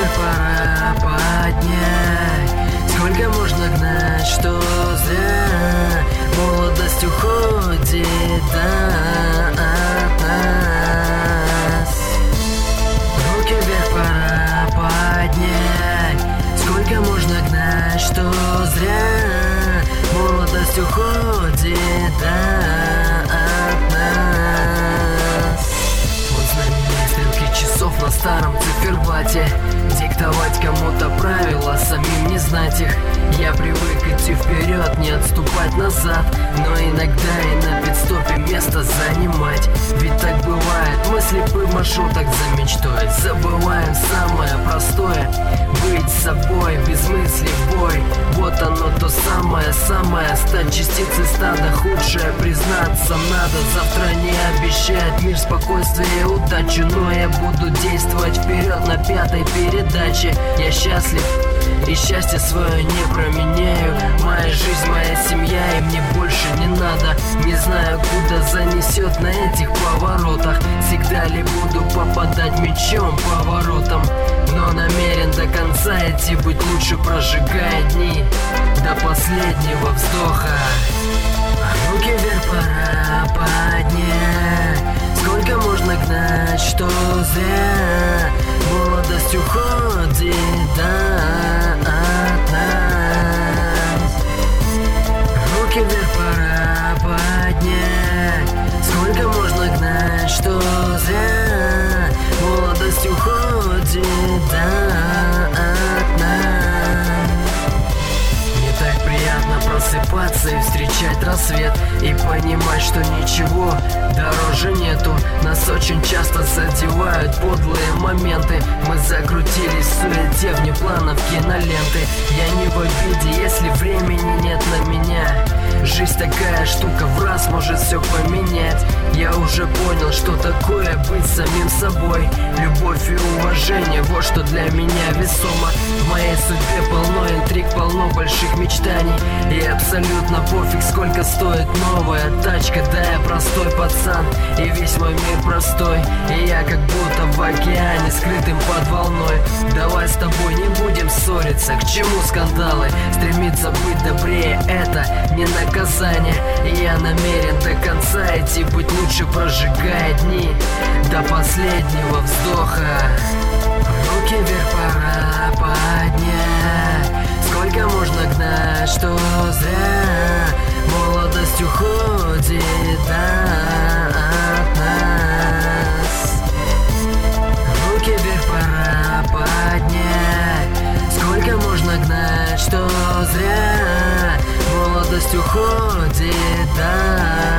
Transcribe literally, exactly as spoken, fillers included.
вверх пора поднять. Сколько можно гнать, что зря молодость уходит, да, от нас. Руки вверх пора поднять. Сколько можно гнать, что зря молодость уходит, да, от нас. Вот знамения стрелки часов на старом циферблате. Диктовать кому-то правила, самим не знать их. Я привык идти вперед, не отступать назад, но иногда и на пидстопе место занимать. Ведь так бывает, мы слепы в маршрутах за мечтой. Забываем самое простое — быть собой, без мыслей в бой. Вот оно то самое-самое, стать частицей стада. Худшее признаться надо, завтра не обещает мир спокойствия и удачу. Но я буду действовать вперед на пятой передаче. Я счастлив и счастье свое не променяю. Моя жизнь, моя семья, и мне больше не надо. Не знаю, куда занесет на этих поворотах. Всегда ли буду попадать мечом по воротам, но намерен до конца идти, быть лучше, прожигая дни до последнего вздоха. Руки вверх пора поднять. Сколько можно гнать, что зря молодость уходит, да, от нас. Руки вверх пора поднять. Сколько можно гнать, что зря молодость уходит, да, от нас. Не так приятно просыпаться и встречать рассвет, и понимать, что ничего дороже нету. Нас очень часто задевают подлые моменты. Мы закрутились в суете, вне планов киноленты. Я не в обиде, если времени нет на меня. Жизнь такая штука, в раз может все поменять. Я уже понял, что такое быть самим собой. Любовь и уважение, вот что для меня весомо. В моей судьбе полно интриг, полно больших мечтаний. И абсолютно пофиг, сколько стоит новая тачка. Да, я простой пацан, и весь мой мир простой. И я как будто в океане, скрытым под волной. Давай с тобой не будем ссориться, к чему скандалы? Стремиться быть добрее — это не наказание. И я намерен до конца идти, быть лучше, прожигая дни до последнего вздоха. Руки вверх пора поднять. Сколько можно гнать, что зря молодость уходит, да, от нас. Руки вверх пора поднять. Сколько можно гнать, что зря молодость уходит, да.